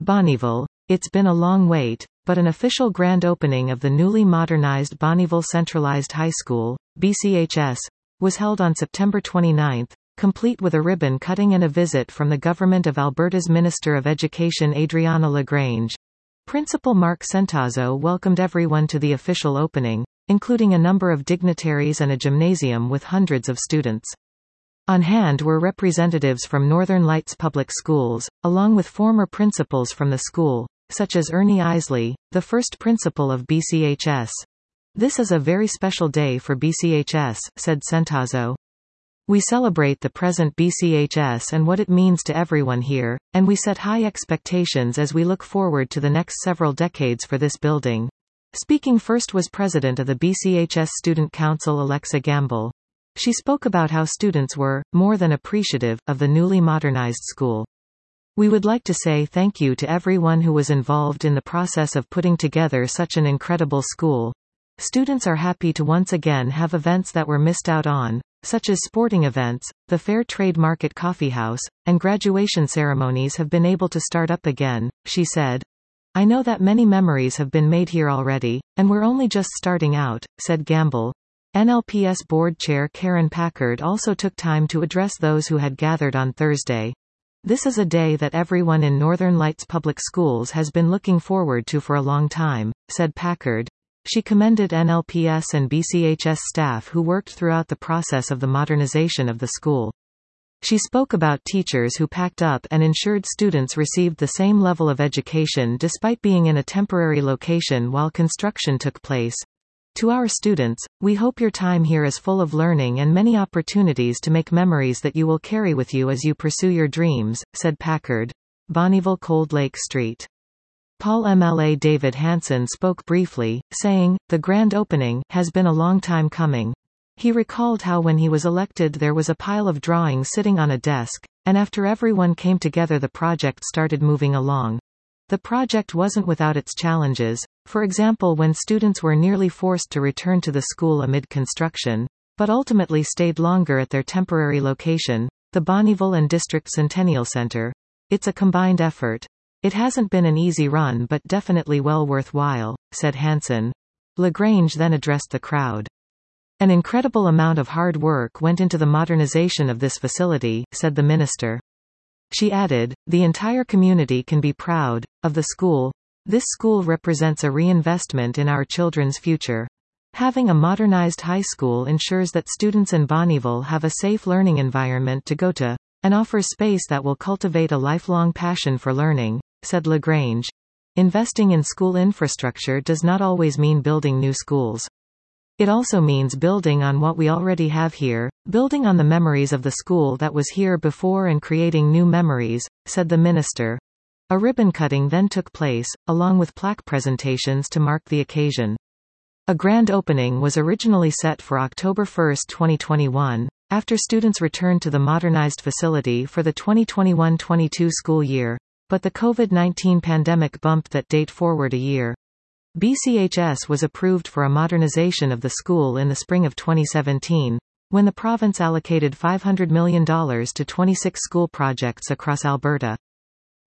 Bonnyville. It's been a long wait, but an official grand opening of the newly modernized Bonnyville Centralized High School, BCHS, was held on September 29, complete with a ribbon cutting and a visit from the Government of Alberta's Minister of Education Adriana LaGrange. Principal Mark Centazzo welcomed everyone to the official opening, including a number of dignitaries and a gymnasium with hundreds of students. On hand were representatives from Northern Lights Public Schools, along with former principals from the school, such as Ernie Isley, the first principal of BCHS. "This is a very special day for BCHS," said Centazzo. "We celebrate the present BCHS and what it means to everyone here, and we set high expectations as we look forward to the next several decades for this building." Speaking first was president of the BCHS Student Council Alexa Gamble. She spoke about how students were, more than appreciative, of the newly modernized school. "We would like to say thank you to everyone who was involved in the process of putting together such an incredible school. Students are happy to once again have events that were missed out on, such as sporting events, the Fair Trade Market Coffee House, and graduation ceremonies have been able to start up again," she said. "I know that many memories have been made here already, and we're only just starting out," said Gamble. NLPS Board Chair Karen Packard also took time to address those who had gathered on Thursday. "This is a day that everyone in Northern Lights Public Schools has been looking forward to for a long time," said Packard. She commended NLPS and BCHS staff who worked throughout the process of the modernization of the school. She spoke about teachers who packed up and ensured students received the same level of education despite being in a temporary location while construction took place. "To our students, we hope your time here is full of learning and many opportunities to make memories that you will carry with you as you pursue your dreams," said Packard. Bonnyville Cold Lake Street. Paul MLA David Hansen spoke briefly, saying, "The grand opening has been a long time coming." He recalled how when he was elected there was a pile of drawings sitting on a desk, and after everyone came together the project started moving along. The project wasn't without its challenges, for example when students were nearly forced to return to the school amid construction, but ultimately stayed longer at their temporary location, the Bonnyville and District Centennial Center. "It's a combined effort. It hasn't been an easy run but definitely well worthwhile," said Hansen. LaGrange then addressed the crowd. "An incredible amount of hard work went into the modernization of this facility," said the minister. She added, "The entire community can be proud of the school. This school represents a reinvestment in our children's future. Having a modernized high school ensures that students in Bonnyville have a safe learning environment to go to, and offers space that will cultivate a lifelong passion for learning," said LaGrange. "Investing in school infrastructure does not always mean building new schools. It also means building on what we already have here, building on the memories of the school that was here before and creating new memories," said the minister. A ribbon cutting then took place, along with plaque presentations to mark the occasion. A grand opening was originally set for October 1, 2021, after students returned to the modernized facility for the 2021-22 school year, but the COVID-19 pandemic bumped that date forward a year. BCHS was approved for a modernization of the school in the spring of 2017, when the province allocated $500 million to 26 school projects across Alberta.